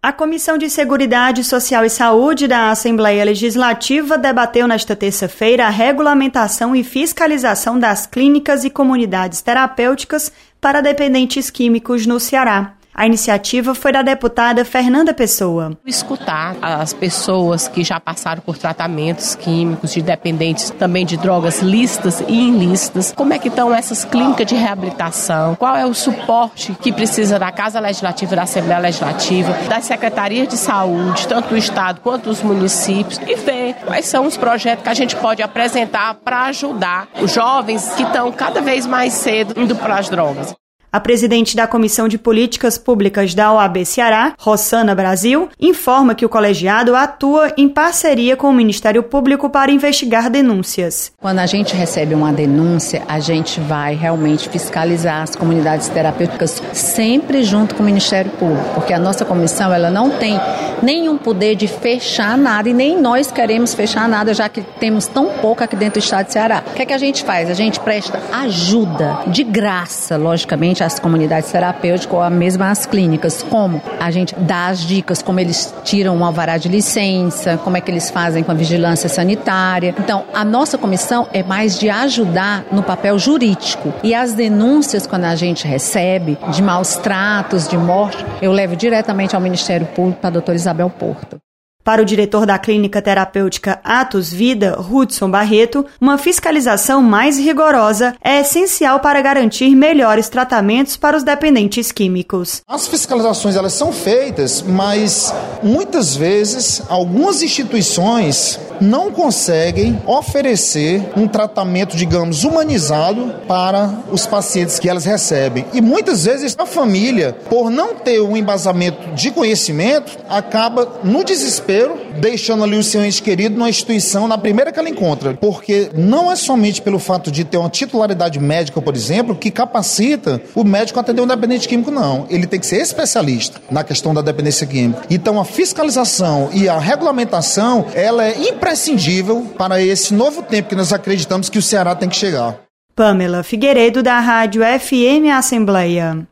A Comissão de Seguridade Social e Saúde da Assembleia Legislativa debateu nesta terça-feira a regulamentação e fiscalização das clínicas e comunidades terapêuticas para dependentes químicos no Ceará. A iniciativa foi da deputada Fernanda Pessoa. Escutar as pessoas que já passaram por tratamentos químicos, de dependentes também de drogas lícitas e ilícitas, como é que estão essas clínicas de reabilitação, qual é o suporte que precisa da Casa Legislativa, da Assembleia Legislativa, das Secretarias de Saúde, tanto do Estado quanto dos municípios, e ver quais são os projetos que a gente pode apresentar para ajudar os jovens que estão cada vez mais cedo indo para as drogas. A presidente da Comissão de Políticas Públicas da OAB Ceará, Rossana Brasil, informa que o colegiado atua em parceria com o Ministério Público para investigar denúncias. Quando a gente recebe uma denúncia, a gente vai realmente fiscalizar as comunidades terapêuticas sempre junto com o Ministério Público, porque a nossa comissão ela não tem nenhum poder de fechar nada e nem nós queremos fechar nada, já que temos tão pouco aqui dentro do estado de Ceará. O que é que a gente faz? A gente presta ajuda de graça, logicamente, às comunidades terapêuticas ou mesmo às clínicas, como a gente dá as dicas, como eles tiram um alvará de licença, como é que eles fazem com a vigilância sanitária. Então, a nossa comissão é mais de ajudar no papel jurídico. E as denúncias, quando a gente recebe, de maus tratos, de morte, eu levo diretamente ao Ministério Público para a doutora Isabel Porto. Para o diretor da Clínica Terapêutica Atos Vida, Hudson Barreto, uma fiscalização mais rigorosa é essencial para garantir melhores tratamentos para os dependentes químicos. As fiscalizações elas são feitas, mas muitas vezes algumas instituições não conseguem oferecer um tratamento, digamos, humanizado para os pacientes que elas recebem. E muitas vezes a família, por não ter um embasamento de conhecimento, acaba no desespero deixando ali o seu ente querido numa instituição na primeira que ela encontra. Porque não é somente pelo fato de ter uma titularidade médica, por exemplo, que capacita o médico a atender um dependente químico, não. Ele tem que ser especialista na questão da dependência química. Então a fiscalização e a regulamentação, ela é imprescindível para esse novo tempo que nós acreditamos que o Ceará tem que chegar. Pamela Figueiredo, da Rádio FM Assembleia.